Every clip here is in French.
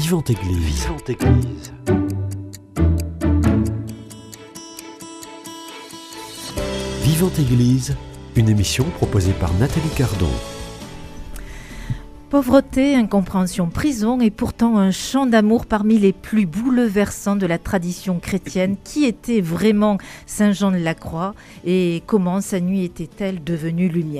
Vivante Église. Vivante Église. Vivante Église, une émission proposée par Nathalie Cardon. Pauvreté, incompréhension, prison et pourtant un chant d'amour parmi les plus bouleversants de la tradition chrétienne. Qui était vraiment Saint Jean de la Croix et comment sa nuit était-elle devenue lumière ?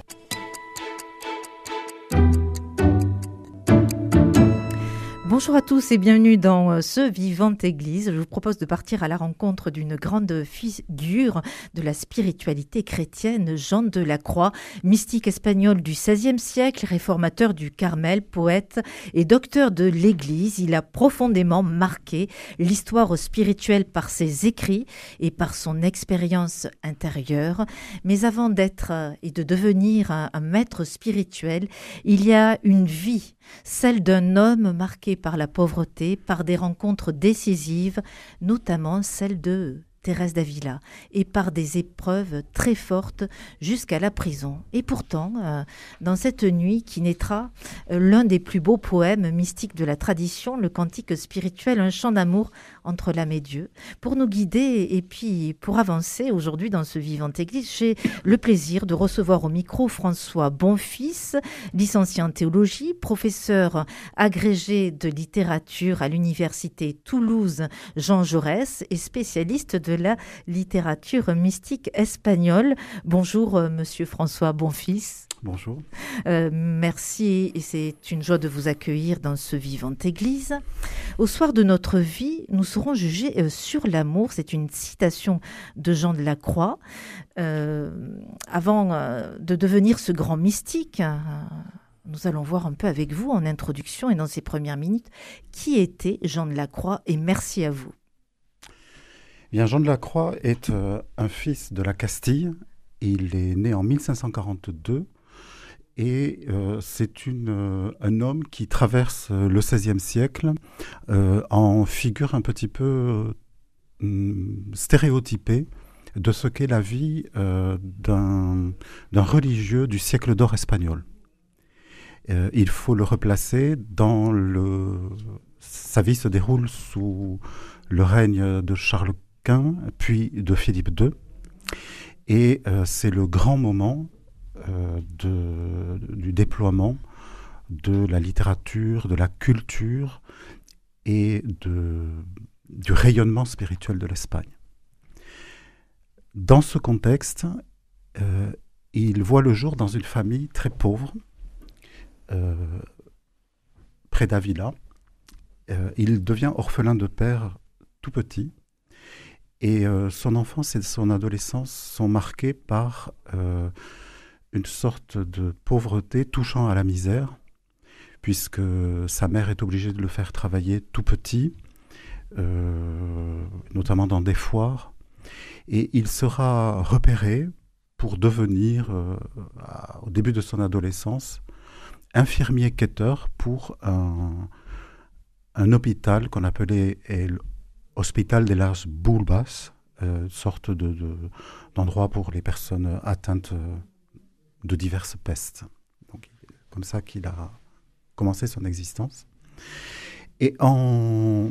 Bonjour à tous et bienvenue dans ce Vivante Église. Je vous propose de partir à la rencontre d'une grande figure de la spiritualité chrétienne, Jean de la Croix, mystique espagnol du XVIe siècle, réformateur du Carmel, poète et docteur de l'Église. Il a profondément marqué l'histoire spirituelle par ses écrits et par son expérience intérieure. Mais avant d'être et de devenir un maître spirituel, il y a une vie, celle d'un homme marqué par la pauvreté, par des rencontres décisives, notamment celle de Thérèse d'Avila, et par des épreuves très fortes jusqu'à la prison. Et pourtant, dans cette nuit qui naîtra l'un des plus beaux poèmes mystiques de la tradition, le cantique spirituel, un chant d'amour entre l'âme et Dieu. Pour nous guider et puis pour avancer aujourd'hui dans ce Vivante Église, j'ai le plaisir de recevoir au micro François Bonfils, licencié en théologie, professeur agrégé de littérature à l'université Toulouse Jean Jaurès et spécialiste de la littérature mystique espagnole. Bonjour monsieur François Bonfils. Bonjour. Merci et c'est une joie de vous accueillir dans ce Vivante Église. Au soir de notre vie, nous serons jugés sur l'amour. C'est une citation de Jean de la Croix. Avant de devenir ce grand mystique, nous allons voir un peu avec vous en introduction et dans ces premières minutes qui était Jean de la Croix, et merci à vous. Bien, Jean de la Croix est un fils de la Castille. Il est né en 1542 et c'est un homme qui traverse le XVIe siècle en figure un petit peu stéréotypée de ce qu'est la vie d'un religieux du siècle d'or espagnol. Il faut le replacer dans sa vie se déroule sous le règne de Charles Quint, puis de Philippe II. Et c'est le grand moment du déploiement de la littérature, de la culture et du rayonnement spirituel de l'Espagne. Dans ce contexte, il voit le jour dans une famille très pauvre, près d'Avila. Il devient orphelin de père tout petit. Et son enfance et son adolescence sont marquées par une sorte de pauvreté touchant à la misère, puisque sa mère est obligée de le faire travailler tout petit, notamment dans des foires. Et il sera repéré pour devenir, au début de son adolescence, infirmier quêteur pour un hôpital qu'on appelait Hospital de las Bulbas, sorte d'endroit pour les personnes atteintes de diverses pestes. Donc, comme ça qu'il a commencé son existence. Et dans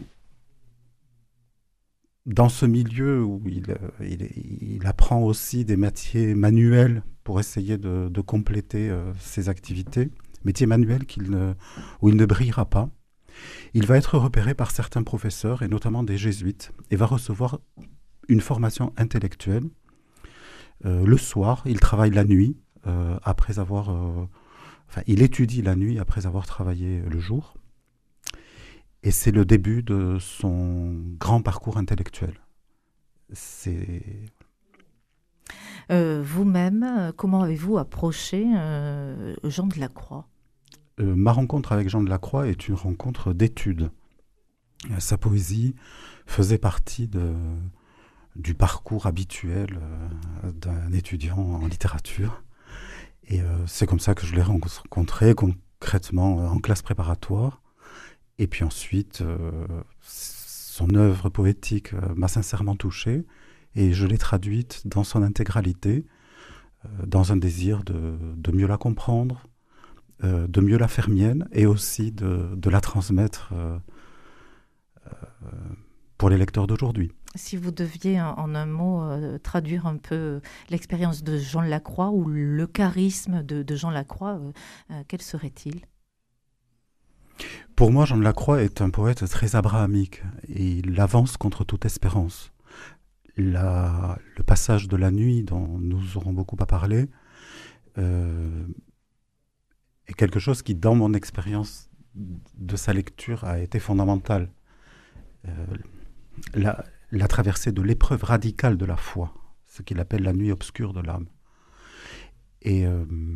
ce milieu où il apprend aussi des métiers manuels pour essayer de compléter ses activités, métiers manuels où il ne brillera pas. Il va être repéré par certains professeurs, et notamment des jésuites, et va recevoir une formation intellectuelle. Le soir, il travaille la nuit, il étudie la nuit après avoir travaillé le jour. Et c'est le début de son grand parcours intellectuel. Vous-même, comment avez-vous approché Jean de la Croix ? Ma rencontre avec Jean de la Croix est une rencontre d'études. Sa poésie faisait partie du parcours habituel d'un étudiant en littérature. Et c'est comme ça que je l'ai rencontré concrètement en classe préparatoire. Et puis ensuite, son œuvre poétique m'a sincèrement touché et je l'ai traduite dans son intégralité, dans un désir de mieux la comprendre de mieux la faire mienne et aussi de la transmettre pour les lecteurs d'aujourd'hui. Si vous deviez, en un mot, traduire un peu l'expérience de Jean Lacroix ou le charisme de Jean Lacroix, quel serait-il ? Pour moi, Jean de Lacroix est un poète très abrahamique et il avance contre toute espérance. Le passage de la nuit, dont nous aurons beaucoup à parler, est quelque chose qui, dans mon expérience de sa lecture, a été fondamental. La traversée de l'épreuve radicale de la foi, ce qu'il appelle la nuit obscure de l'âme. Et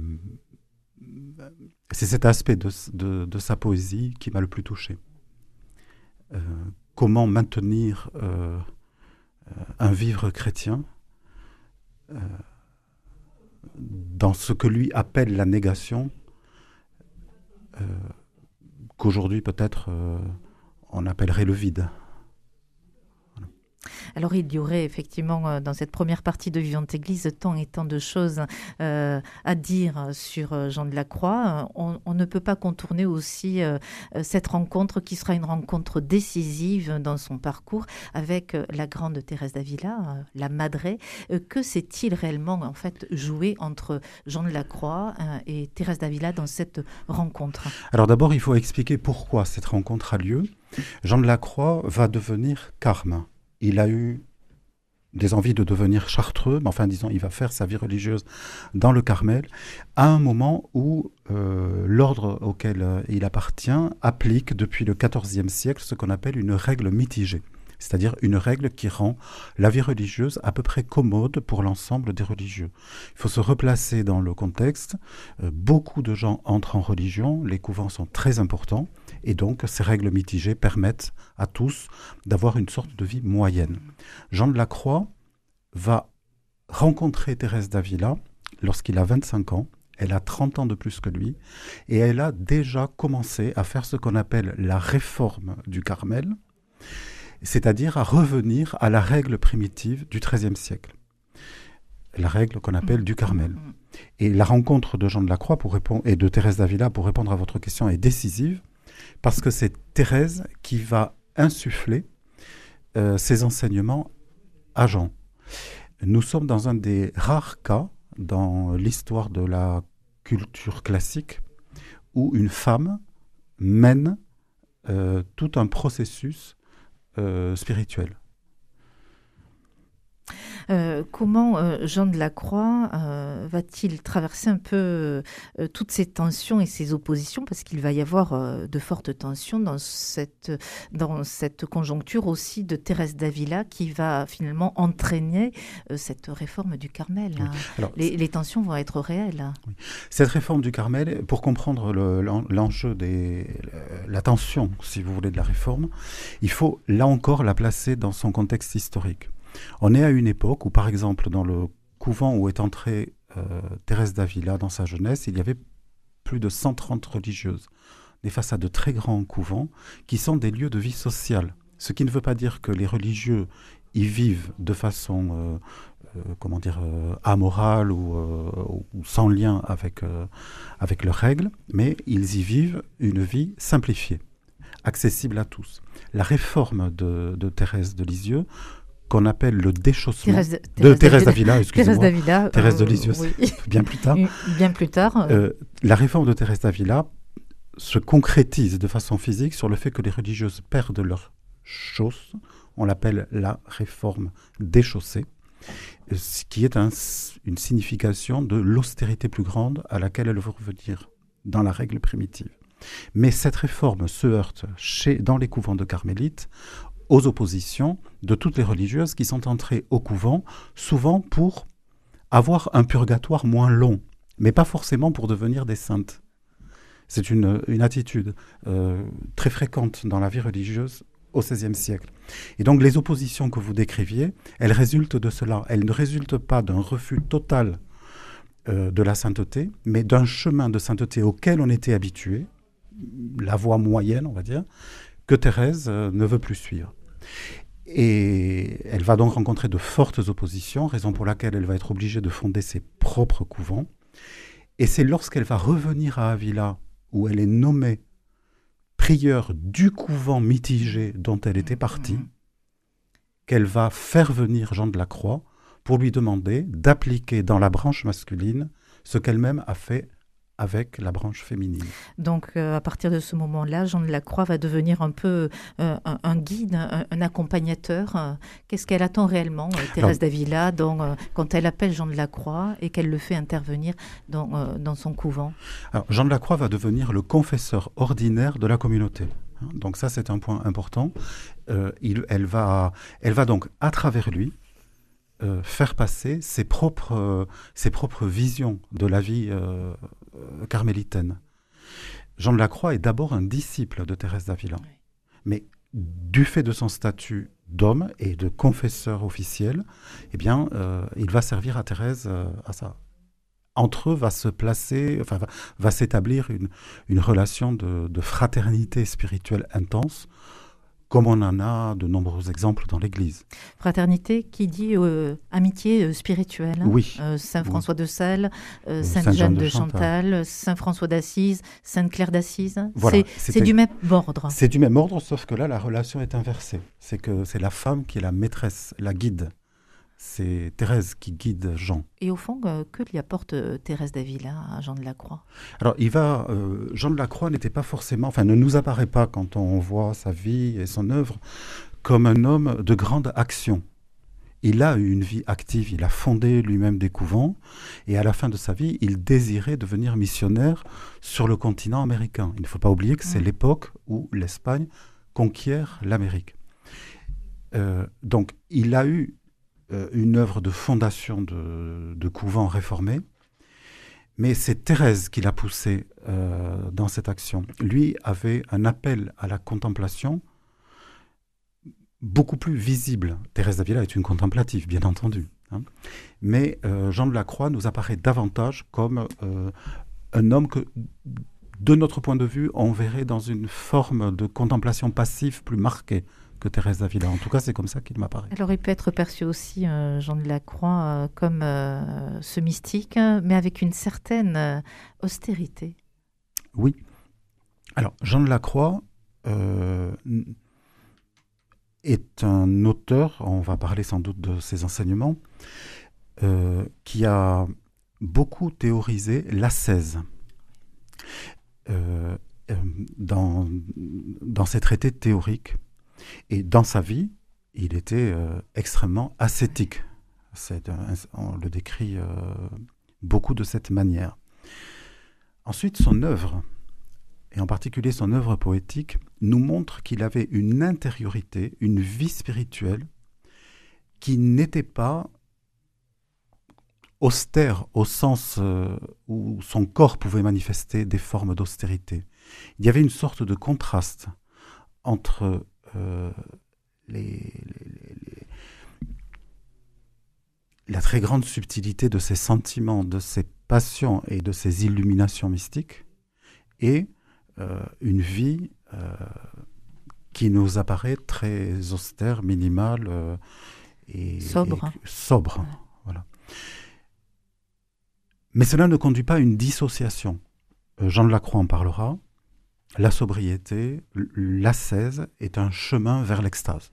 c'est cet aspect de sa poésie qui m'a le plus touché. Comment maintenir un vivre chrétien dans ce que lui appelle la négation, qu'aujourd'hui peut-être on appellerait le vide. Alors il y aurait effectivement dans cette première partie de Vivante Église tant et tant de choses à dire sur Jean de Lacroix. On ne peut pas contourner aussi cette rencontre qui sera une rencontre décisive dans son parcours avec la grande Thérèse d'Avila, la Madre. Que s'est-il réellement en fait joué entre Jean de Lacroix et Thérèse d'Avila dans cette rencontre ? Alors d'abord, il faut expliquer pourquoi cette rencontre a lieu. Jean de Lacroix va devenir carme. Il a eu des envies de devenir chartreux, mais enfin, disons, il va faire sa vie religieuse dans le Carmel, à un moment où l'ordre auquel il appartient applique depuis le XIVe siècle ce qu'on appelle une règle mitigée, c'est-à-dire une règle qui rend la vie religieuse à peu près commode pour l'ensemble des religieux. Il faut se replacer dans le contexte. Beaucoup de gens entrent en religion, les couvents sont très importants, et donc ces règles mitigées permettent à tous d'avoir une sorte de vie moyenne. Jean de Lacroix va rencontrer Thérèse d'Avila lorsqu'il a 25 ans. Elle a 30 ans de plus que lui, et elle a déjà commencé à faire ce qu'on appelle la réforme du Carmel, c'est-à-dire à revenir à la règle primitive du XIIIe siècle, la règle qu'on appelle du Carmel. Et la rencontre de Jean de Lacroix et de Thérèse d'Avila, pour répondre à votre question, est décisive, parce que c'est Thérèse qui va insuffler ses enseignements à Jean. Nous sommes dans un des rares cas dans l'histoire de la culture classique où une femme mène tout un processus spirituel. Comment Jean de Lacroix va-t-il traverser un peu toutes ces tensions et ces oppositions, parce qu'il va y avoir de fortes tensions dans cette conjoncture aussi de Thérèse d'Avila qui va finalement entraîner cette réforme du Carmel. Oui. Alors, les tensions vont être réelles. Oui. Cette réforme du Carmel, pour comprendre l'enjeu la tension, si vous voulez, de la réforme, il faut là encore la placer dans son contexte historique. On est à une époque où, par exemple, dans le couvent où est entrée Thérèse d'Avila dans sa jeunesse, il y avait plus de 130 religieuses. On est face à de très grands couvents qui sont des lieux de vie sociale. Ce qui ne veut pas dire que les religieux y vivent de façon amorale ou sans lien avec leurs règles, mais ils y vivent une vie simplifiée, accessible à tous. La réforme de Thérèse de Lisieux, qu'on appelle le déchaussement de Thérèse d'Avila, excusez-moi. Thérèse de Lisieux, oui. Bien plus tard. Bien plus tard. La réforme de Thérèse d'Avila se concrétise de façon physique sur le fait que les religieuses perdent leurs chausses. On l'appelle la réforme déchaussée, ce qui est une signification de l'austérité plus grande à laquelle elle veut revenir dans la règle primitive. Mais cette réforme se heurte dans les couvents de carmélites aux oppositions de toutes les religieuses qui sont entrées au couvent, souvent pour avoir un purgatoire moins long, mais pas forcément pour devenir des saintes. C'est une attitude très fréquente dans la vie religieuse au XVIe siècle. Et donc les oppositions que vous décriviez, elles résultent de cela. Elles ne résultent pas d'un refus total de la sainteté, mais d'un chemin de sainteté auquel on était habitué, la voie moyenne, on va dire, que Thérèse ne veut plus suivre. Et elle va donc rencontrer de fortes oppositions, raison pour laquelle elle va être obligée de fonder ses propres couvents. Et c'est lorsqu'elle va revenir à Avila, où elle est nommée prieure du couvent mitigé dont elle était partie, qu'elle va faire venir Jean de la Croix pour lui demander d'appliquer dans la branche masculine ce qu'elle-même a fait avec la branche féminine. Donc, à partir de ce moment-là, Jean de la Croix va devenir un peu un guide, un accompagnateur. Qu'est-ce qu'elle attend réellement, Thérèse d'Avila, quand elle appelle Jean de la Croix et qu'elle le fait intervenir dans son couvent? Alors, Jean de la Croix va devenir le confesseur ordinaire de la communauté. Donc ça, c'est un point important. Elle va donc, à travers lui, faire passer ses propres visions de la vie carmélitaine. Jean de la Croix est d'abord un disciple de Thérèse d'Avila. Oui. Mais du fait de son statut d'homme et de confesseur officiel, eh bien, il va servir à Thérèse à ça. Entre eux va s'établir une relation de fraternité spirituelle intense, comme on en a de nombreux exemples dans l'Église. Fraternité qui dit amitié spirituelle. Oui. Saint François de Sales, Sainte Jeanne de Chantal, Saint François d'Assise, Sainte Claire d'Assise. Voilà, c'est du même ordre. C'est du même ordre, sauf que là, la relation est inversée. C'est que c'est la femme qui est la maîtresse, la guide. C'est Thérèse qui guide Jean. Et au fond, que lui apporte Thérèse d'Avila à Jean de la Croix? Alors, Jean de la Croix n'était pas forcément, ne nous apparaît pas quand on voit sa vie et son œuvre comme un homme de grande action. Il a eu une vie active, il a fondé lui-même des couvents, et à la fin de sa vie, il désirait devenir missionnaire sur le continent américain. Il ne faut pas oublier que c'est l'époque où l'Espagne conquiert l'Amérique. Donc, il a eu une œuvre de fondation de couvent réformé, mais c'est Thérèse qui l'a poussé dans cette action. Lui avait un appel à la contemplation beaucoup plus visible. Thérèse d'Avila est une contemplative, bien entendu. Mais Jean de la Croix nous apparaît davantage comme un homme que, de notre point de vue, on verrait dans une forme de contemplation passive plus marquée que Thérèse d'Avila. En tout cas, c'est comme ça qu'il m'apparaît. Alors, il peut être perçu aussi, Jean de la Croix, comme ce mystique, mais avec une certaine austérité. Oui. Alors, Jean de la Croix est un auteur, on va parler sans doute de ses enseignements, qui a beaucoup théorisé l'ascèse dans ses traités théoriques. Et dans sa vie, il était extrêmement ascétique. On le décrit beaucoup de cette manière. Ensuite, son œuvre, et en particulier son œuvre poétique, nous montre qu'il avait une intériorité, une vie spirituelle qui n'était pas austère au sens où son corps pouvait manifester des formes d'austérité. Il y avait une sorte de contraste entre la très grande subtilité de ses sentiments, de ses passions et de ses illuminations mystiques, et une vie qui nous apparaît très austère, minimale et sobre. Ouais. Voilà. Mais cela ne conduit pas à une dissociation. Jean de la Croix en parlera. La sobriété, l'ascèse est un chemin vers l'extase.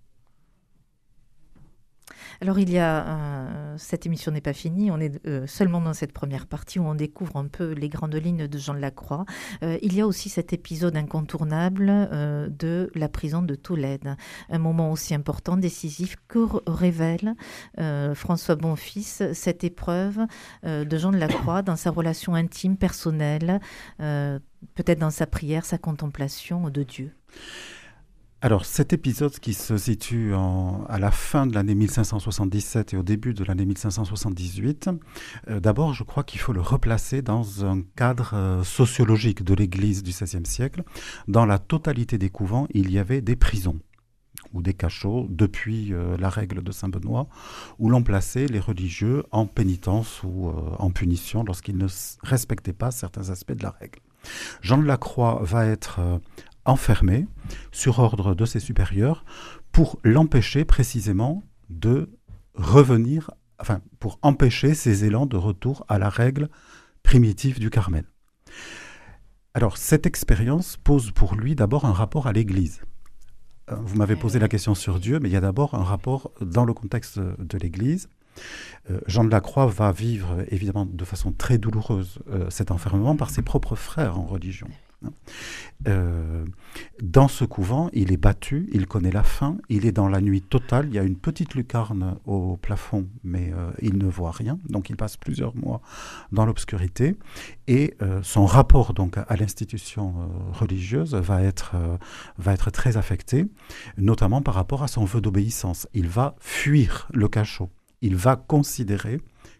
Alors, cette émission n'est pas finie, on est seulement dans cette première partie où on découvre un peu les grandes lignes de Jean de la Croix. Il y a aussi cet épisode incontournable de la prison de Tolède, un moment aussi important, décisif, que révèle François Bonfils, cette épreuve de Jean de la Croix dans sa relation intime, personnelle, peut-être dans sa prière, sa contemplation de Dieu. Alors, cet épisode qui se situe à la fin de l'année 1577 et au début de l'année 1578, d'abord, je crois qu'il faut le replacer dans un cadre sociologique de l'Église du XVIe siècle. Dans la totalité des couvents, il y avait des prisons ou des cachots, depuis la règle de Saint-Benoît, où l'on plaçait les religieux en pénitence ou en punition lorsqu'ils ne respectaient pas certains aspects de la règle. Jean de la Croix va être enfermé sur ordre de ses supérieurs pour l'empêcher précisément de revenir, pour empêcher ses élans de retour à la règle primitif du Carmel. Alors, cette expérience pose pour lui d'abord un rapport à l'Église. Vous m'avez posé la question sur Dieu, mais il y a d'abord un rapport dans le contexte de l'Église. Jean de la Croix va vivre évidemment de façon très douloureuse cet enfermement par ses propres frères en religion. Dans ce couvent, il est battu, il connaît la faim, il est dans la nuit totale, il y a une petite lucarne au plafond, mais il ne voit rien, donc il passe plusieurs mois dans l'obscurité, et son rapport donc à l'institution religieuse va être très affecté, notamment par rapport à son vœu d'obéissance. Il va fuir le cachot, il va considérer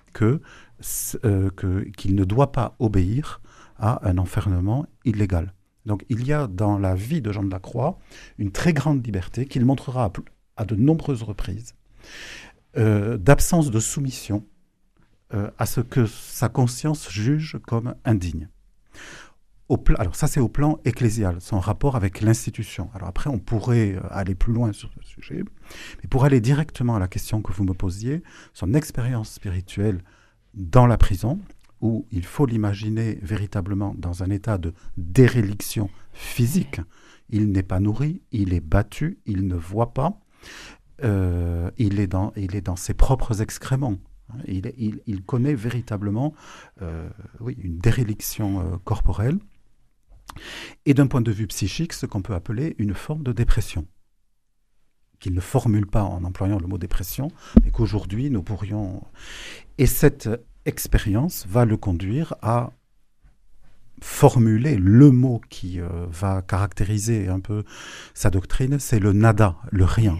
qu'il ne doit pas obéir à un enfermement illégal. Donc il y a dans la vie de Jean de la Croix une très grande liberté qu'il montrera à de nombreuses reprises, d'absence de soumission à ce que sa conscience juge comme indigne. Alors ça c'est au plan ecclésial, son rapport avec l'institution. Alors après on pourrait aller plus loin sur ce sujet, mais pour aller directement à la question que vous me posiez, son expérience spirituelle dans la prison, où il faut l'imaginer véritablement dans un état de déréliction physique. Il n'est pas nourri, il est battu, il ne voit pas, il est dans ses propres excréments. Il connaît véritablement une déréliction corporelle et d'un point de vue psychique, ce qu'on peut appeler une forme de dépression, qu'il ne formule pas en employant le mot dépression, mais qu'aujourd'hui nous pourrions... Et cette expérience va le conduire à formuler le mot qui va caractériser un peu sa doctrine, c'est le nada, le rien.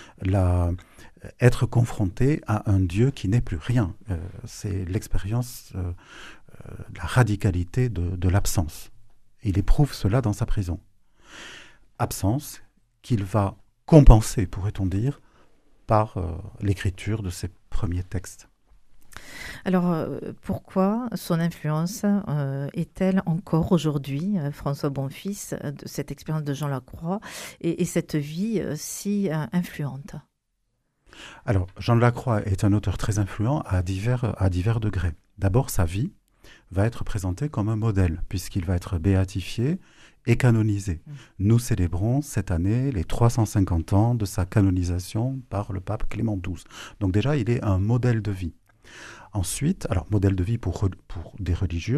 Être confronté à un Dieu qui n'est plus rien. C'est l'expérience, la radicalité de l'absence. Il éprouve cela dans sa prison. Absence qu'il va compenser, pourrait-on dire, par l'écriture de ses premiers textes. Alors, pourquoi son influence est-elle encore aujourd'hui, François Bonfils, de cette expérience de Jean Lacroix et cette vie si influente? Alors, Jean de la Croix est un auteur très influent à divers degrés. D'abord, sa vie va être présentée comme un modèle, puisqu'il va être béatifié et canonisé. Nous célébrons cette année les 350 ans de sa canonisation par le pape Clément XII. Donc déjà, il est un modèle de vie. Ensuite, alors modèle de vie pour des religieux.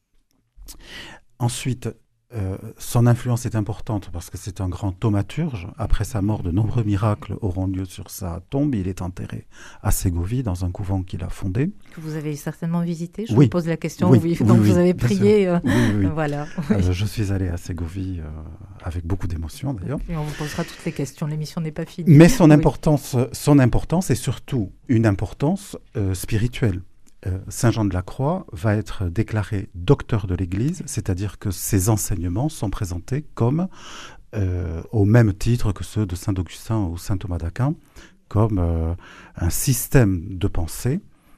Ensuite, son influence est importante parce que c'est un grand thaumaturge. Après sa mort, de nombreux miracles auront lieu sur sa tombe. Il est enterré à Ségovie, dans un couvent qu'il a fondé. Que vous avez certainement visité. Je vous pose la question. Donc vous avez prié. Oui. Voilà. Je suis allé à Ségovie avec beaucoup d'émotion d'ailleurs. Et on vous posera toutes les questions. L'émission n'est pas finie. Mais son importance est surtout une importance spirituelle. Saint Jean de la Croix va être déclaré docteur de l'Église, c'est-à-dire que ses enseignements sont présentés comme, au même titre que ceux de Saint Augustin ou Saint Thomas d'Aquin, comme un système de pensée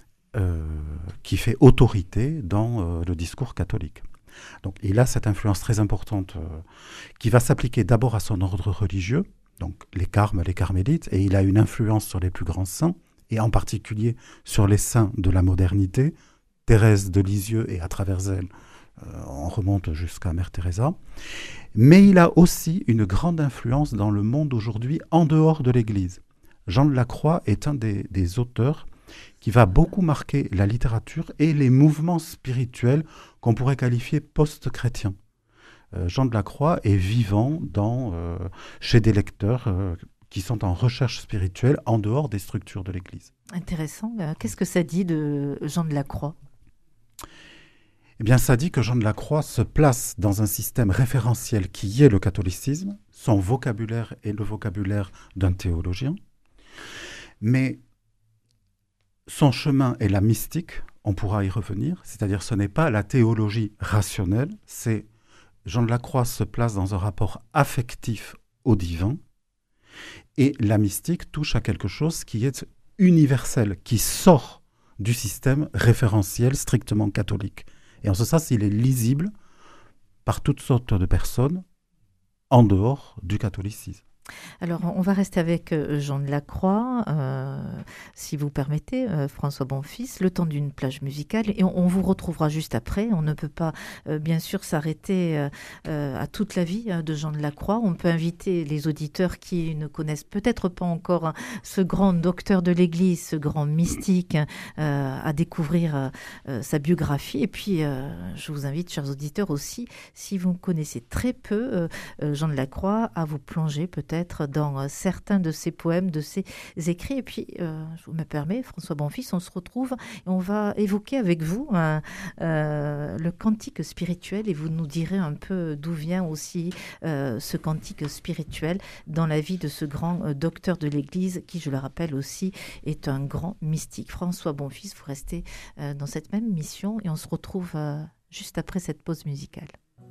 qui fait autorité dans le discours catholique. Donc il a cette influence très importante qui va s'appliquer d'abord à son ordre religieux, donc les carmes, les carmélites, et il a une influence sur les plus grands saints, et en particulier sur les saints de la modernité, Thérèse de Lisieux, et à travers elle, on remonte jusqu'à Mère Teresa. Mais il a aussi une grande influence dans le monde aujourd'hui, en dehors de l'Église. Jean de la Croix est un des auteurs qui va beaucoup marquer la littérature et les mouvements spirituels qu'on pourrait qualifier post-chrétiens. Jean de la Croix est vivant chez des lecteurs qui sont en recherche spirituelle en dehors des structures de l'Église. Intéressant. Qu'est-ce que ça dit de Jean de la Croix ? Eh bien, ça dit que Jean de la Croix se place dans un système référentiel qui est le catholicisme. Son vocabulaire est le vocabulaire d'un théologien. Mais son chemin est la mystique, on pourra y revenir, c'est-à-dire ce n'est pas la théologie rationnelle, c'est Jean de la Croix se place dans un rapport affectif au divin. Et la mystique touche à quelque chose qui est universel, qui sort du système référentiel strictement catholique. Et en ce sens, il est lisible par toutes sortes de personnes en dehors du catholicisme. Alors, on va rester avec Jean de la Croix, si vous permettez, François Bonfils, le temps d'une plage musicale. Et on vous retrouvera juste après. On ne peut pas, bien sûr, s'arrêter à toute la vie de Jean de la Croix. On peut inviter les auditeurs qui ne connaissent peut-être pas encore ce grand docteur de l'Église, ce grand mystique, à découvrir sa biographie. Et puis, je vous invite, chers auditeurs aussi, si vous connaissez très peu Jean de la Croix, à vous plonger peut-être dans certains de ses poèmes, de ses écrits. Et puis, je me permets, François Bonfils, on se retrouve et on va évoquer avec vous le cantique spirituel, et vous nous direz un peu d'où vient aussi ce cantique spirituel dans la vie de ce grand docteur de l'Église qui, je le rappelle aussi, est un grand mystique. François Bonfils, vous restez dans cette même mission et on se retrouve juste après cette pause musicale.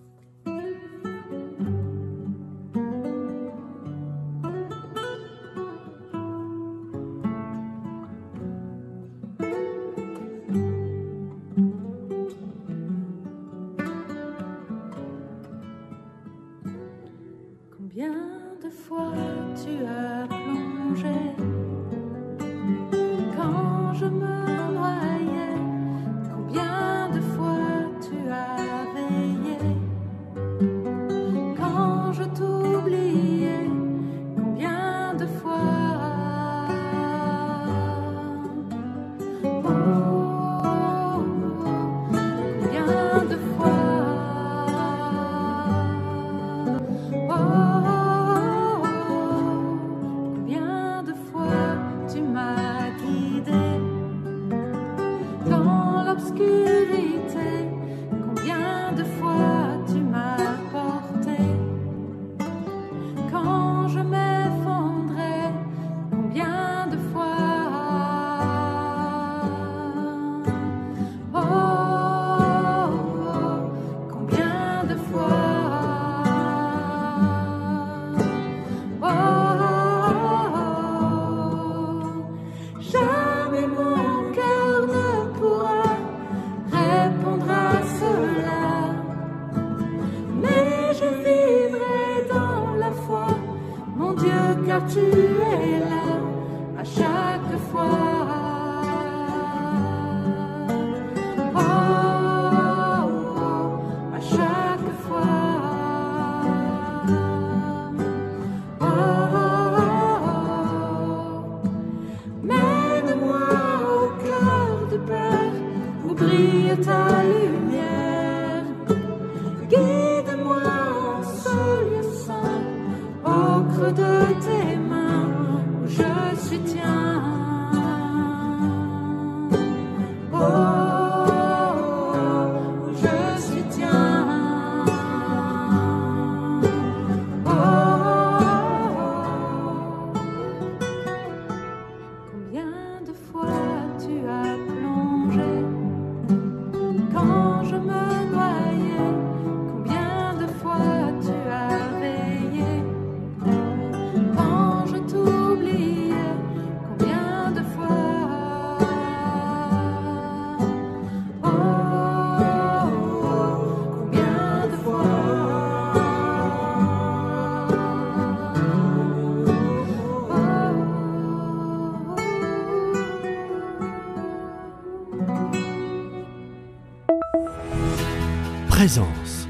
Présence.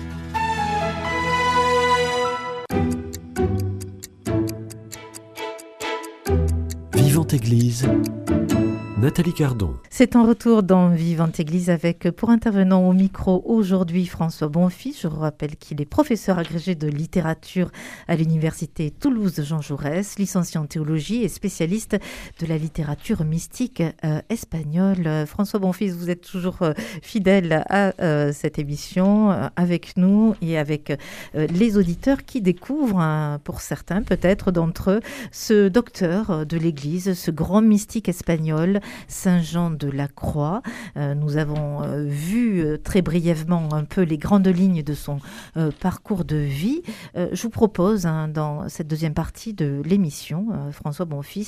Vivante Église, Nathalie Cardon. C'est un retour dans Vivante Église avec, pour intervenant au micro aujourd'hui, François Bonfils. Je vous rappelle qu'il est professeur agrégé de littérature à l'université Toulouse Jean Jaurès, licencié en théologie et spécialiste de la littérature mystique espagnole. François Bonfils, vous êtes toujours fidèle à cette émission avec nous et avec les auditeurs qui découvrent, pour certains peut-être d'entre eux, ce docteur de l'Église, ce grand mystique espagnol Saint Jean de la Croix. Nous avons vu très brièvement un peu les grandes lignes de son parcours de vie. Je vous propose, dans cette deuxième partie de l'émission, François Bonfils,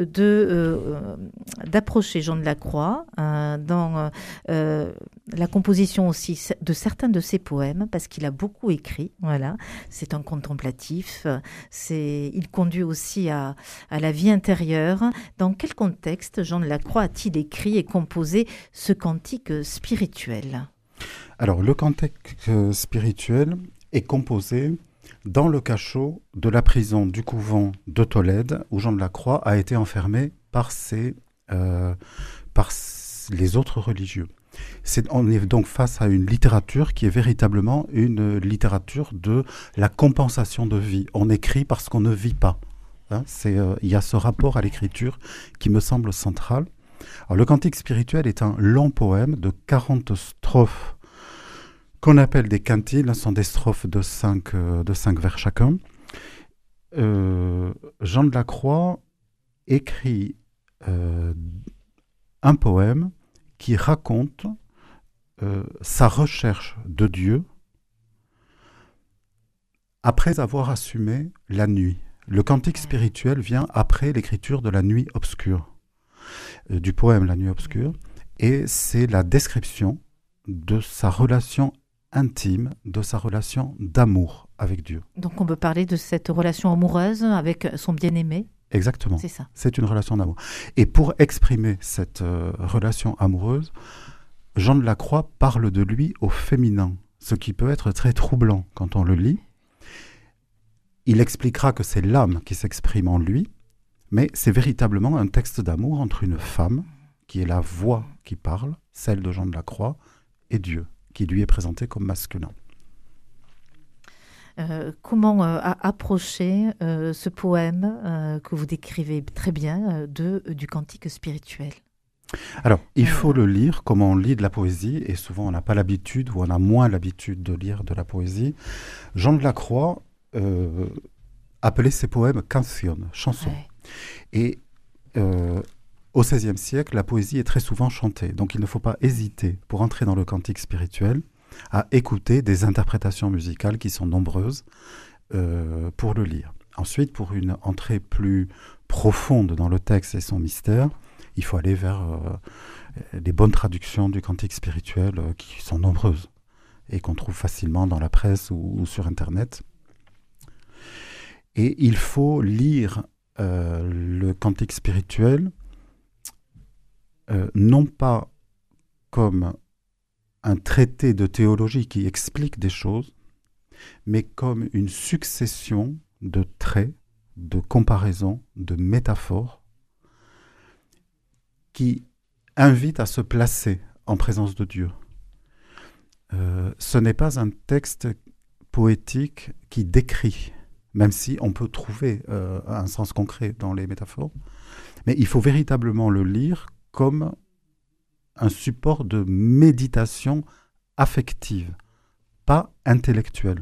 d'approcher Jean de la Croix dans la composition aussi de certains de ses poèmes, parce qu'il a beaucoup écrit. Voilà, c'est un contemplatif. Il conduit aussi à la vie intérieure. Dans quel contexte Jean de la Croix a-t-il écrit et composé ce cantique spirituel ? Alors, le cantique spirituel est composé dans le cachot de la prison du couvent de Tolède, où Jean de la Croix a été enfermé par les autres religieux. On est donc face à une littérature qui est véritablement une littérature de la compensation de vie. On écrit parce qu'on ne vit pas. Il y a ce rapport à l'écriture qui me semble central. Alors, le cantique spirituel est un long poème de 40 strophes qu'on appelle des quintiles. Ce sont des strophes de 5 vers chacun. Jean de la Croix écrit un poème qui raconte sa recherche de Dieu après avoir assumé la nuit. Le cantique spirituel vient après l'écriture de la nuit obscure, du poème La nuit obscure, et c'est la description de sa relation intime, de sa relation d'amour avec Dieu. Donc on peut parler de cette relation amoureuse avec son bien-aimé ? Exactement. C'est ça. C'est une relation d'amour. Et pour exprimer cette relation amoureuse, Jean de la Croix parle de lui au féminin, ce qui peut être très troublant quand on le lit. Il expliquera que c'est l'âme qui s'exprime en lui, mais c'est véritablement un texte d'amour entre une femme, qui est la voix qui parle, celle de Jean de la Croix, et Dieu, qui lui est présenté comme masculin. Comment approcher ce poème que vous décrivez très bien du cantique spirituel ? Alors, il faut le lire comme on lit de la poésie, et souvent on n'a pas l'habitude, ou on a moins l'habitude de lire de la poésie. Jean de la Croix appelait ses poèmes canciones, chansons. Ouais. Et au XVIe siècle, la poésie est très souvent chantée, donc il ne faut pas hésiter, pour entrer dans le cantique spirituel, à écouter des interprétations musicales qui sont nombreuses pour le lire. Ensuite, pour une entrée plus profonde dans le texte et son mystère, il faut aller vers les bonnes traductions du cantique spirituel qui sont nombreuses et qu'on trouve facilement dans la presse ou sur Internet. Et il faut lire le cantique spirituel non pas comme un traité de théologie qui explique des choses, mais comme une succession de traits, de comparaisons, de métaphores qui invitent à se placer en présence de Dieu. Ce n'est pas un texte poétique qui décrit, même si on peut trouver un sens concret dans les métaphores, mais il faut véritablement le lire comme un support de méditation affective, pas intellectuelle.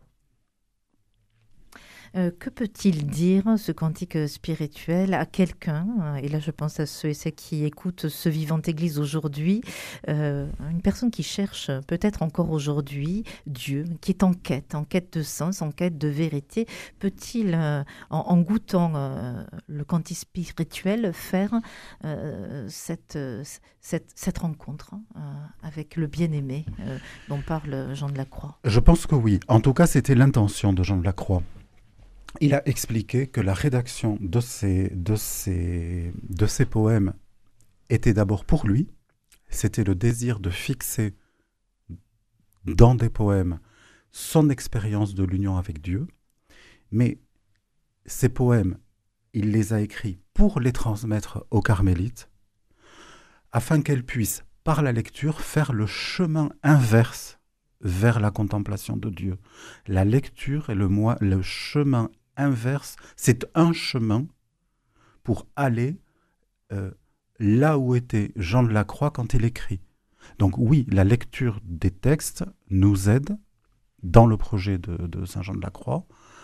Que peut-il dire, ce cantique spirituel, à quelqu'un, et là je pense à ceux et celles qui écoutent ce Vivante Église aujourd'hui, une personne qui cherche peut-être encore aujourd'hui Dieu, qui est en quête de sens, en quête de vérité, peut-il, en goûtant le cantique spirituel, faire cette rencontre avec le bien-aimé dont parle Jean de la Croix ? Je pense que oui. En tout cas, c'était l'intention de Jean de la Croix. Il a expliqué que la rédaction de ces poèmes était d'abord pour lui. C'était le désir de fixer dans des poèmes son expérience de l'union avec Dieu. Mais ces poèmes, il les a écrits pour les transmettre aux carmélites, afin qu'elles puissent, par la lecture, faire le chemin inverse vers la contemplation de Dieu. La lecture est le chemin inverse, c'est un chemin pour aller là où était Jean de la Croix quand il écrit. Donc oui, la lecture des textes nous aide, dans le projet de Saint Jean de la Croix,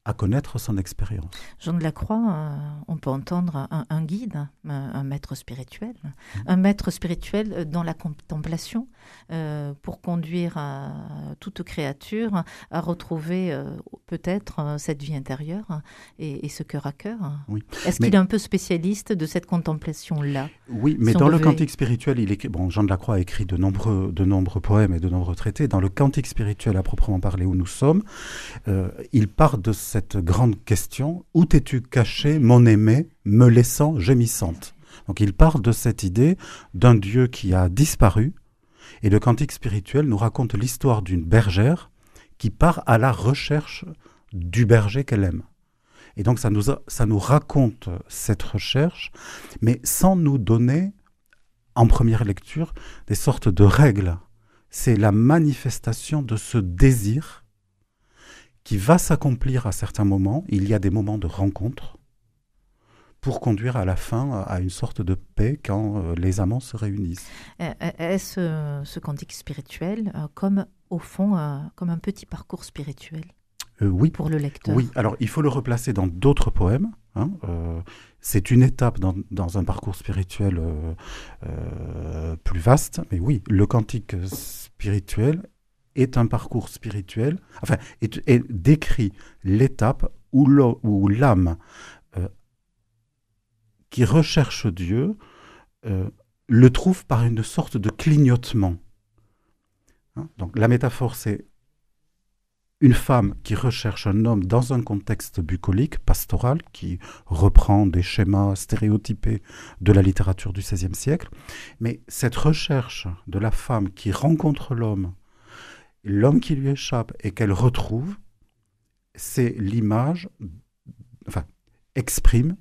à connaître son expérience. Jean de la Croix, on peut entendre un guide, un maître spirituel, un maître spirituel dans la contemplation pour conduire toute créature à retrouver peut-être cette vie intérieure et ce cœur à cœur. Oui. Est-ce qu'il est un peu spécialiste de cette contemplation-là? Oui, mais dans le cantique spirituel, Jean de la Croix a écrit de nombreux poèmes et de nombreux traités. Dans le cantique spirituel à proprement parler où nous sommes, il part de cette grande question « Où t'es-tu caché, mon aimé, me laissant gémissante ?» Donc il part de cette idée d'un Dieu qui a disparu, et le cantique spirituel nous raconte l'histoire d'une bergère qui part à la recherche du berger qu'elle aime. Et donc ça nous raconte cette recherche, mais sans nous donner, en première lecture, des sortes de règles. C'est la manifestation de ce désir qui va s'accomplir à certains moments. Il y a des moments de rencontre pour conduire à la fin à une sorte de paix quand les amants se réunissent. Est-ce ce cantique spirituel comme, au fond, comme un petit parcours spirituel oui. Pour le lecteur? Oui, alors il faut le replacer dans d'autres poèmes. C'est une étape dans un parcours spirituel plus vaste. Mais oui, le cantique spirituel est un parcours spirituel, enfin, et décrit l'étape où l'âme qui recherche Dieu le trouve par une sorte de clignotement. Donc la métaphore, c'est une femme qui recherche un homme dans un contexte bucolique, pastoral, qui reprend des schémas stéréotypés de la littérature du XVIe siècle. Mais cette recherche de la femme qui rencontre l'homme qui lui échappe et qu'elle retrouve, c'est l'image, exprime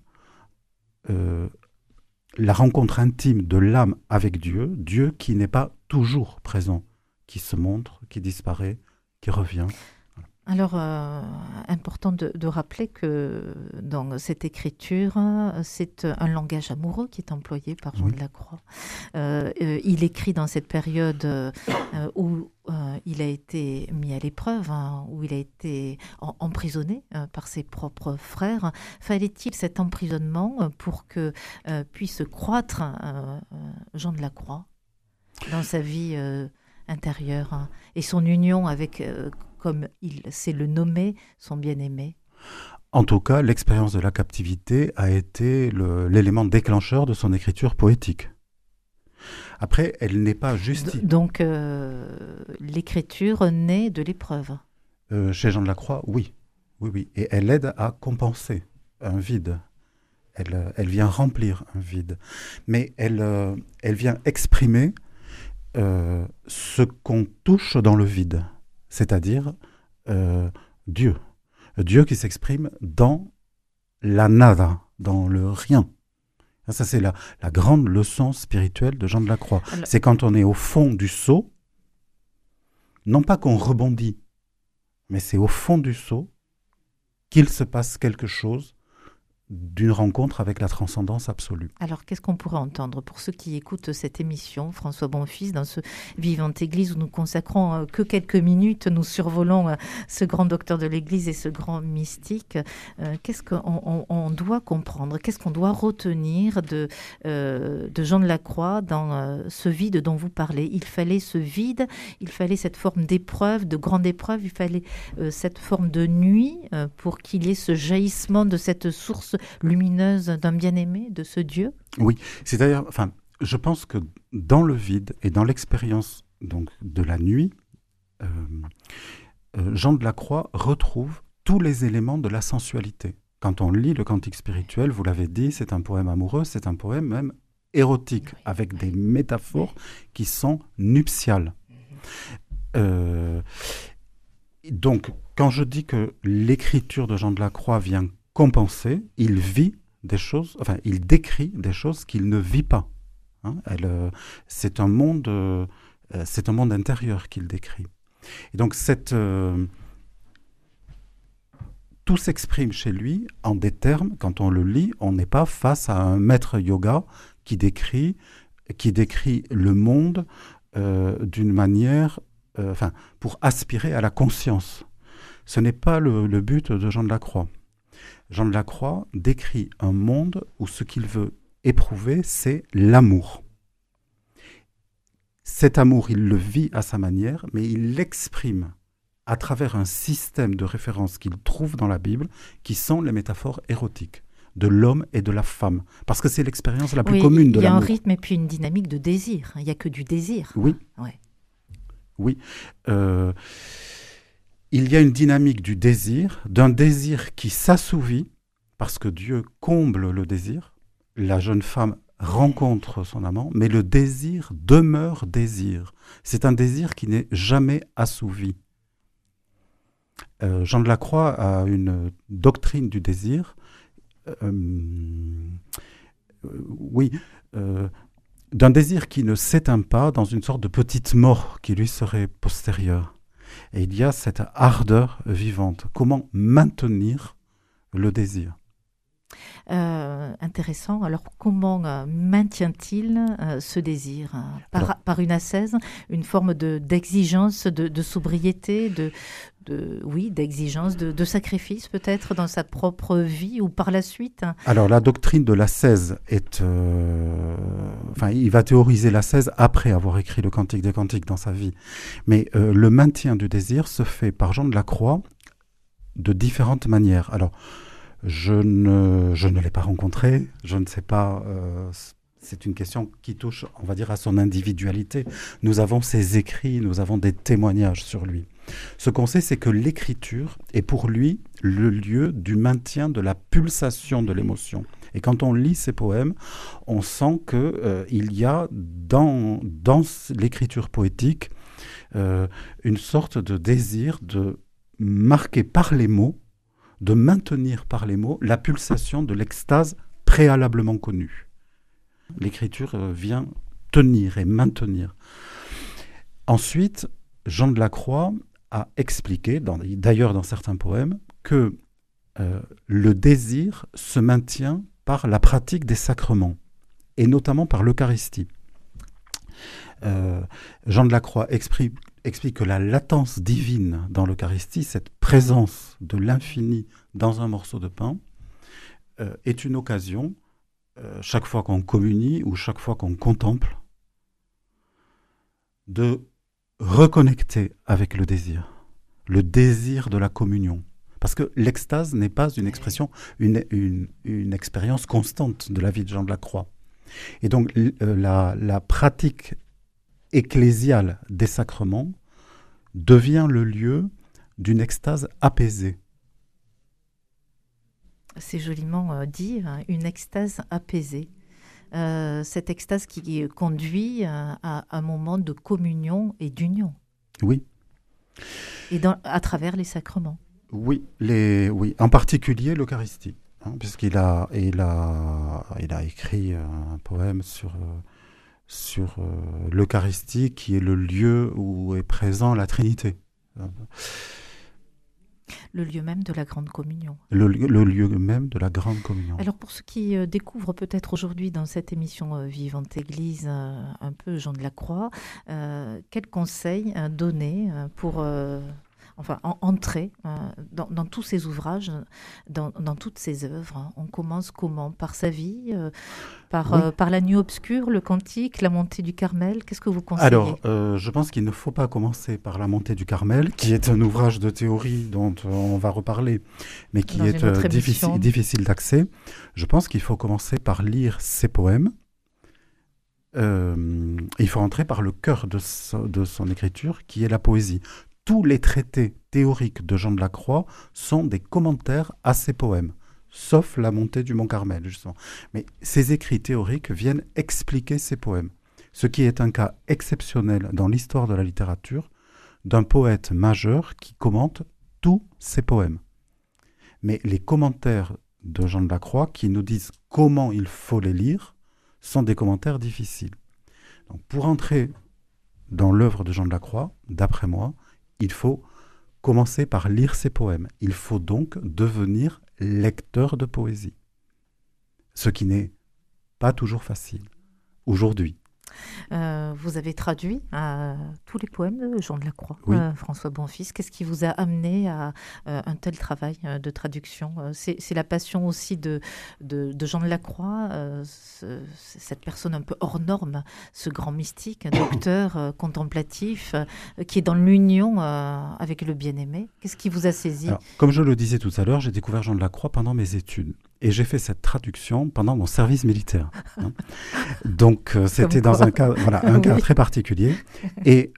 la rencontre intime de l'âme avec Dieu, Dieu qui n'est pas toujours présent, qui se montre, qui disparaît, qui revient. Alors, important de rappeler que dans cette écriture, c'est un langage amoureux qui est employé par Jean de la Croix. Il écrit dans cette période où il a été mis à l'épreuve, où il a été emprisonné par ses propres frères. Fallait-il cet emprisonnement pour que puisse croître Jean de la Croix dans sa vie intérieure et son union avec... comme il sait le nommer, son bien-aimé? En tout cas, l'expérience de la captivité a été l'élément déclencheur de son écriture poétique. Après, elle n'est pas juste... Donc, l'écriture naît de l'épreuve. Chez Jean de la Croix, oui. Et elle aide à compenser un vide. Elle vient remplir un vide. Mais elle vient exprimer ce qu'on touche dans le vide. C'est-à-dire Dieu. Dieu qui s'exprime dans la nada, dans le rien. Ça, c'est la grande leçon spirituelle de Jean de la Croix. Alors, c'est quand on est au fond du seau, non pas qu'on rebondit, mais c'est au fond du seau qu'il se passe quelque chose d'une rencontre avec la transcendance absolue. Alors, qu'est-ce qu'on pourrait entendre pour ceux qui écoutent cette émission, François Bonfils, dans ce Vivante Église où nous consacrons que quelques minutes, nous survolons ce grand docteur de l'Église et ce grand mystique. Qu'est-ce qu'on doit comprendre? Qu'est-ce qu'on doit retenir de Jean de la Croix dans ce vide dont vous parlez? Il fallait ce vide, il fallait cette forme d'épreuve, de grande épreuve, il fallait cette forme de nuit pour qu'il y ait ce jaillissement de cette source lumineuse d'un bien-aimé, de ce Dieu? Oui, c'est-à-dire, je pense que dans le vide et dans l'expérience donc de la nuit, Jean de la Croix retrouve tous les éléments de la sensualité. Quand on lit le cantique spirituel, vous l'avez dit, c'est un poème amoureux, c'est un poème même érotique, avec des métaphores qui sont nuptiales. Donc, quand je dis que l'écriture de Jean de la Croix vient compenser, il vit des choses, il décrit des choses qu'il ne vit pas. C'est un monde intérieur qu'il décrit. Et donc tout s'exprime chez lui en des termes. Quand on le lit, on n'est pas face à un maître yoga qui décrit le monde d'une manière, pour aspirer à la conscience. Ce n'est pas le but de Jean de la Croix. Jean de la Croix décrit un monde où ce qu'il veut éprouver, c'est l'amour. Cet amour, il le vit à sa manière, mais il l'exprime à travers un système de références qu'il trouve dans la Bible, qui sont les métaphores érotiques de l'homme et de la femme. Parce que c'est l'expérience la plus commune de l'amour. Il y a un rythme et puis une dynamique de désir. Il n'y a que du désir. Oui. Ouais. Oui. Il y a une dynamique du désir, d'un désir qui s'assouvit, parce que Dieu comble le désir. La jeune femme rencontre son amant, mais le désir demeure désir. C'est un désir qui n'est jamais assouvi. Jean de la Croix a une doctrine du désir, d'un désir qui ne s'éteint pas dans une sorte de petite mort qui lui serait postérieure. Et il y a cette ardeur vivante. Comment maintenir le désir ? Intéressant. Alors, comment maintient-il ce désir ? Par une ascèse, une forme d'exigence, de sobriété, d'exigence, de sacrifice peut-être dans sa propre vie ou par la suite ? Alors, la doctrine de l'ascèse est... il va théoriser l'ascèse après avoir écrit le Cantique des Cantiques dans sa vie. Mais le maintien du désir se fait par Jean de la Croix de différentes manières. Alors, je ne l'ai pas rencontré, je ne sais pas, c'est une question qui touche, on va dire, à son individualité. Nous avons ses écrits, nous avons des témoignages sur lui. Ce qu'on sait, c'est que l'écriture est pour lui le lieu du maintien de la pulsation de l'émotion. Et quand on lit ses poèmes, on sent qu'il y a dans l'écriture poétique une sorte de désir de marquer par les mots, de maintenir par les mots la pulsation de l'extase préalablement connue. L'écriture vient tenir et maintenir. Ensuite, Jean de la Croix a expliqué, d'ailleurs dans certains poèmes, que le désir se maintient par la pratique des sacrements, et notamment par l'Eucharistie. Jean de la Croix explique que la latence divine dans l'Eucharistie, cette présence de l'infini dans un morceau de pain, est une occasion, chaque fois qu'on communie ou chaque fois qu'on contemple, de reconnecter avec le désir de la communion. Parce que l'extase n'est pas une expression, une expérience constante de la vie de Jean de la Croix. Et donc la pratique ecclésiale des sacrements devient le lieu d'une extase apaisée. C'est joliment dit, une extase apaisée. Cette extase qui conduit à un moment de communion et d'union. Oui. Et à travers les sacrements. Oui, en particulier l'Eucharistie, puisqu'il a écrit un poème sur l'Eucharistie, qui est le lieu où est présent la Trinité. Le lieu même de la Grande Communion. Le lieu même de la Grande Communion. Alors pour ceux qui découvrent peut-être aujourd'hui dans cette émission Vivante Église un peu Jean de la Croix, quels conseils donner pour entrer dans tous ses ouvrages, dans toutes ses œuvres? On commence comment? Par sa vie, par la nuit obscure, le cantique, la montée du Carmel? Qu'est-ce que vous conseillez? Alors, je pense qu'il ne faut pas commencer par la montée du Carmel, qui est un ouvrage de théorie dont on va reparler, mais qui est difficile d'accès. Je pense qu'il faut commencer par lire ses poèmes. Il faut entrer par le cœur de son écriture, qui est la poésie. Tous les traités théoriques de Jean de la Croix sont des commentaires à ses poèmes, sauf la montée du Mont Carmel, justement. Mais ces écrits théoriques viennent expliquer ses poèmes, ce qui est un cas exceptionnel dans l'histoire de la littérature d'un poète majeur qui commente tous ses poèmes. Mais les commentaires de Jean de la Croix qui nous disent comment il faut les lire sont des commentaires difficiles. Donc, pour entrer dans l'œuvre de Jean de la Croix, d'après moi, il faut commencer par lire ses poèmes. Il faut donc devenir lecteur de poésie. Ce qui n'est pas toujours facile aujourd'hui. Vous avez traduit tous les poèmes de Jean de la Croix, Oui. François Bonfils. Qu'est-ce qui vous a amené à un tel travail de traduction? C'est la passion aussi de Jean de la Croix, cette personne un peu hors norme, ce grand mystique, un docteur contemplatif, qui est dans l'union avec le bien-aimé. Qu'est-ce qui vous a saisi? Alors, comme je le disais tout à l'heure, j'ai découvert Jean de la Croix pendant mes études. Et j'ai fait cette traduction pendant mon service militaire. Donc, c'était dans un cas, un cas très particulier. Et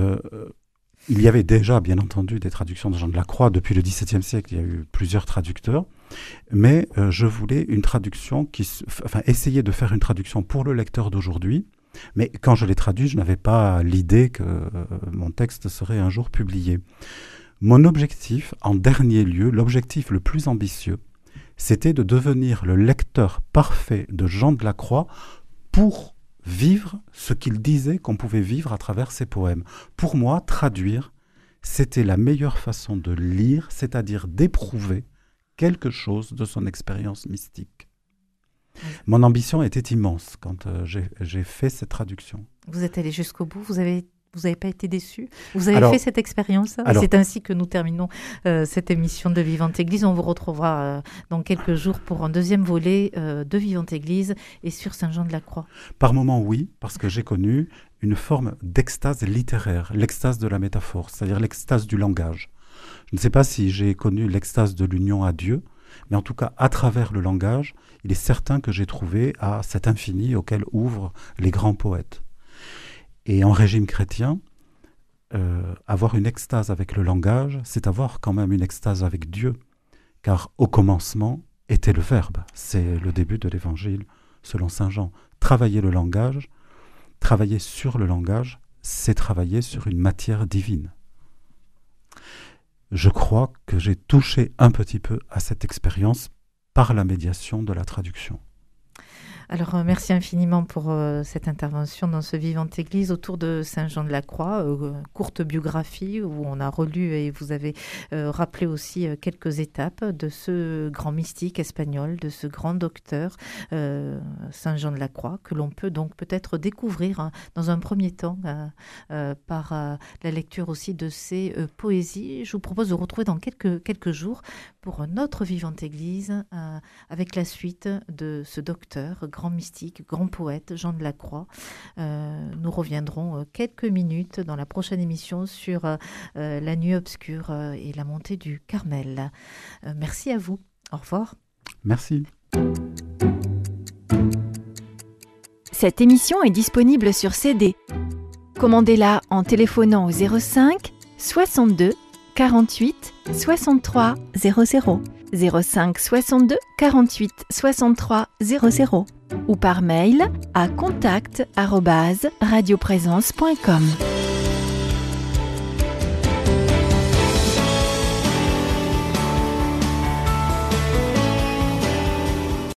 il y avait déjà, bien entendu, des traductions de Jean de la Croix. Depuis le XVIIe siècle, il y a eu plusieurs traducteurs. Mais je voulais une traduction essayer de faire une traduction pour le lecteur d'aujourd'hui. Mais quand je l'ai traduit, je n'avais pas l'idée que mon texte serait un jour publié. Mon objectif, en dernier lieu, l'objectif le plus ambitieux, c'était de devenir le lecteur parfait de Jean de la Croix pour vivre ce qu'il disait qu'on pouvait vivre à travers ses poèmes. Pour moi, traduire, c'était la meilleure façon de lire, c'est-à-dire d'éprouver quelque chose de son expérience mystique. Mon ambition était immense quand j'ai fait cette traduction. Vous êtes allé jusqu'au bout, vous n'avez pas été déçu? Vous avez fait cette expérience? C'est ainsi que nous terminons cette émission de Vivante Église. On vous retrouvera dans quelques jours pour un deuxième volet de Vivante Église et sur Saint-Jean de la Croix. Par moments, oui, parce que j'ai connu une forme d'extase littéraire, l'extase de la métaphore, c'est-à-dire l'extase du langage. Je ne sais pas si j'ai connu l'extase de l'union à Dieu, mais en tout cas, à travers le langage, il est certain que j'ai trouvé à cet infini auquel ouvrent les grands poètes. Et en régime chrétien, avoir une extase avec le langage, c'est avoir quand même une extase avec Dieu. Car au commencement était le Verbe. C'est le début de l'Évangile selon saint Jean. Travailler le langage, travailler sur le langage, c'est travailler sur une matière divine. Je crois que j'ai touché un petit peu à cette expérience par la médiation de la traduction. Alors, merci infiniment pour cette intervention dans ce Vivante Église autour de Saint-Jean de la Croix, courte biographie où on a relu et vous avez rappelé aussi quelques étapes de ce grand mystique espagnol, de ce grand docteur Saint-Jean de la Croix, que l'on peut donc peut-être découvrir dans un premier temps par la lecture aussi de ses poésies. Je vous propose de retrouver dans quelques jours pour un autre Vivante Église avec la suite de ce docteur, grand mystique, grand poète, Jean de la Croix. Nous reviendrons quelques minutes dans la prochaine émission sur la nuit obscure et la montée du Carmel. Merci à vous. Au revoir. Merci. Cette émission est disponible sur CD. Commandez-la en téléphonant au 05 62 48 63 00. 05 62 48 63 00 ou par mail à contact@radioprésence.com.